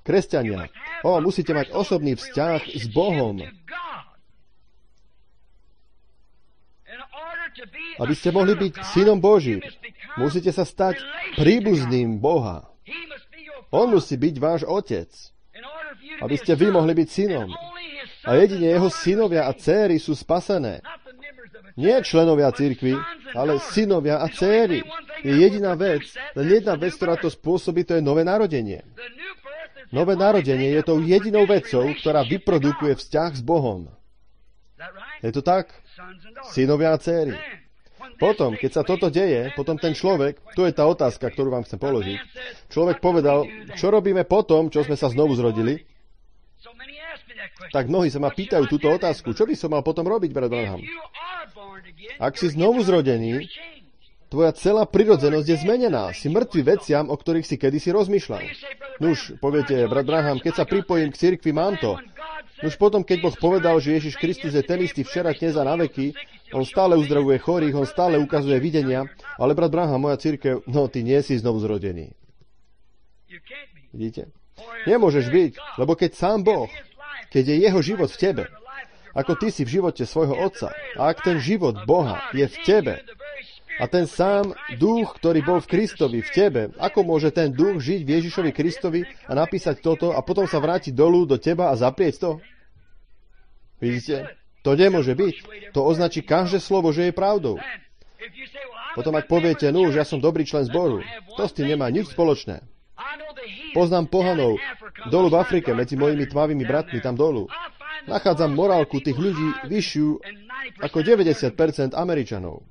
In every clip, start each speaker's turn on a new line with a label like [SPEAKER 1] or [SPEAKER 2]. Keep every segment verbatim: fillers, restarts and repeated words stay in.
[SPEAKER 1] Kresťania, o, musíte mať osobný vzťah s Bohom. Aby ste mohli byť synom Božím, musíte sa stať príbuzným Boha. On musí byť váš otec, aby ste vy mohli byť synom. A jedine jeho synovia a céry sú spasené. Nie členovia cirkvi, ale synovia a céry. Je jediná vec, len jedna vec, ktorá to spôsobí, to je nové narodenie. Nové narodenie je tou jedinou vecou, ktorá vyprodukuje vzťah s Bohom. Je to tak? Synovia a céry. Potom, keď sa toto deje, potom ten človek, tu je tá otázka, ktorú vám chcem položiť. Človek povedal, čo robíme potom, čo sme sa znovu zrodili? Tak mnohí sa ma pýtajú túto otázku. Čo by som mal potom robiť, brat Branham? Ak si znovu zrodený, tvoja celá prirodzenosť je zmenená. Si mŕtvy veciam, o ktorých si kedysi rozmýšľal. Nuž, poviete, brat Branham, keď sa pripojím k cirkvi, mám to. Nuž potom, keď Boh povedal, že Ježiš Kristus je ten istý včera, dnes a na veky, on stále uzdravuje chorých, on stále ukazuje videnia, ale brat Branham, moja cirkev, no ty nie si znovu zrodený. Vidíte? Nemôžeš byť, lebo keď sám Boh, keď je jeho život v tebe, ako ty si v živote svojho otca, a ak ten život Boha je v tebe, a ten sám duch, ktorý bol v Kristovi, v tebe, ako môže ten duch žiť v Ježišovi Kristovi a napísať toto a potom sa vrátiť dolu do teba a zaprieť to? Vidíte? To nemôže byť. To označí každé slovo, že je pravdou. Potom ak poviete, no už ja som dobrý člen zboru, to s tým nemá nič spoločné. Poznám pohanov dolu v Afrike, medzi mojimi tmavými bratmi tam dolu. Nachádzam morálku tých ľudí vyššiu ako deväťdesiat percent Američanov.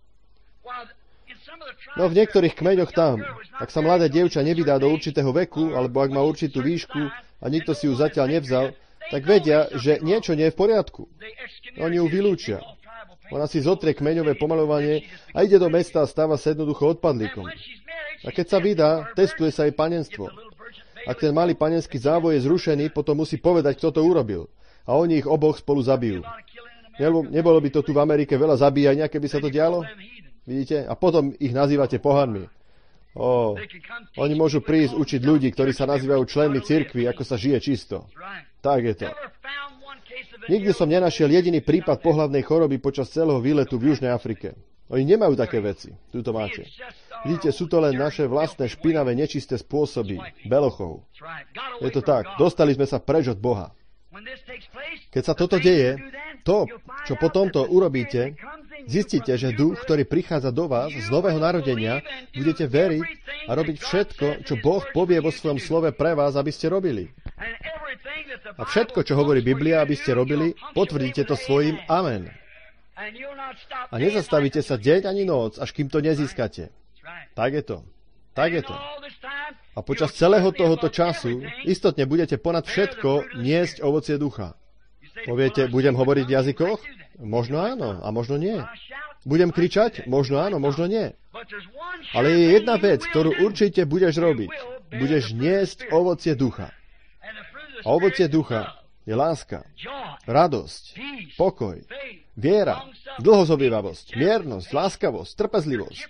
[SPEAKER 1] No v niektorých kmeňoch tam, ak sa mladé dievča nevydá do určitého veku, alebo ak má určitú výšku a nikto si ju zatiaľ nevzal, tak vedia, že niečo nie je v poriadku. Oni ju vylúčia. Ona si zotrie kmeňové pomaľovanie a ide do mesta a stáva sa jednoducho odpadlíkom. A keď sa vydá, testuje sa jej panenstvo. Ak ten malý panenský závoj je zrušený, potom musí povedať, kto to urobil. A oni ich oboch spolu zabijú. Nebolo by to tu v Amerike veľa zabíjania, keby sa to dialo? Vidíte? A potom ich nazývate pohanmi. Ó, oni môžu prísť učiť ľudí, ktorí sa nazývajú členmi cirkvi, ako sa žije čisto. Tak je to. Nikdy som nenašiel jediný prípad pohlavnej choroby počas celého výletu v Južnej Afrike. Oni nemajú také veci. Tu to máte. Vidíte, sú to len naše vlastné špinavé, nečisté spôsoby belochov. Je to tak. Dostali sme sa preč od Boha. Keď sa toto deje, to, čo po tomto urobíte, zistíte, že duch, ktorý prichádza do vás z nového narodenia, budete veriť a robiť všetko, čo Boh povie vo svojom slove pre vás, aby ste robili. A všetko, čo hovorí Biblia, aby ste robili, potvrdíte to svojím amen. A nezastavíte sa deň ani noc, až kým to nezískate. Tak je to. Tak je to. A počas celého tohoto času istotne budete ponad všetko niesť ovocie ducha. Poviete, budem hovoriť v jazykoch? Možno áno, a možno nie. Budem kričať? Možno áno, možno nie. Ale je jedna vec, ktorú určite budeš robiť. Budeš niesť ovocie ducha. A ovocie ducha je láska, radosť, pokoj, viera, dlhozobývavosť, miernosť, láskavosť, trpezlivosť,